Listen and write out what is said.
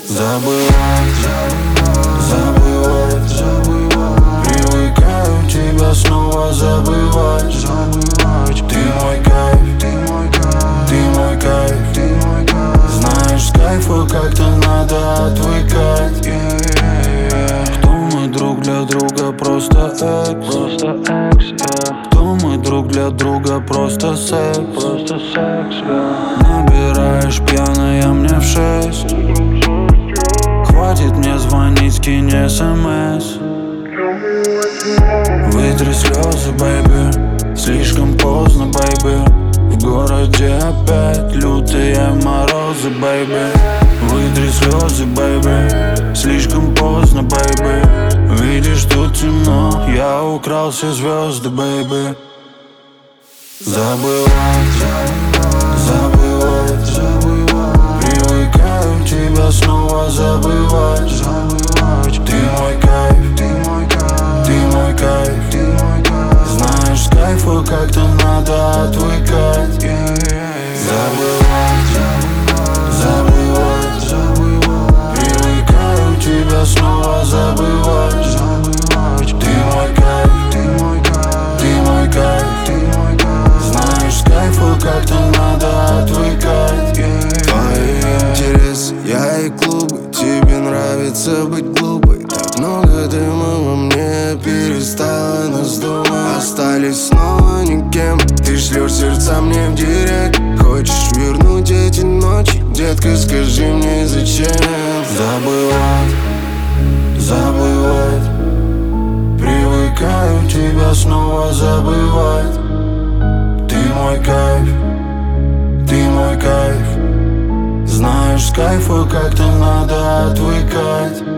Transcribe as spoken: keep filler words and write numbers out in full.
Забывать, забывать, забывать. Привыкаю тебя снова забывать. Ты мой кайф, ты мой кайф, ты мой кайф, ты мой кайф. Знаешь, с кайфа как-то надо отвыкать. Кто мы друг для друга, просто экс, просто экс, yeah. Кто мы друг для друга, просто секс, просто секс, yeah. Набираешь пьяная мне в шесть. Хватит мне звонить, скинь смс. Вытри слезы, бэйби, слишком поздно, бэйби. В городе опять лютые морозы, бэйби. Вытри слезы, бэйби, слишком поздно, бэйби. Видишь, тут темно, я украл все звезды, бэйби. Забывать, забывать, забывать. Привыкаю тебя снова забывать. Ты мой кайф, ты мой кайф, ты мой кайф, ты мой кайф. Знаешь, с кайфа как-то надо отвыкать. Забывать, забывать, забывать. Привыкаю тебя снова забывать. Ты мой кайф, ты мой кайф, ты мой кайф, ты мой кайф. Знаешь, с кайфа как-то надо отвыкать. Твои интересы, я и клубы. Тебе нравится быть глупой. Так много дыма во мне, перестала нас думать. Остались снова никем. Ты шлешь сердца мне в директ. Хочешь вернуть эти ночи? Детка, скажи мне зачем. Забывать, забывать. Привыкаю тебя снова забывать. Ты мой кайф, ты мой кайф. Знаешь, с кайфа как-то надо отвыкать.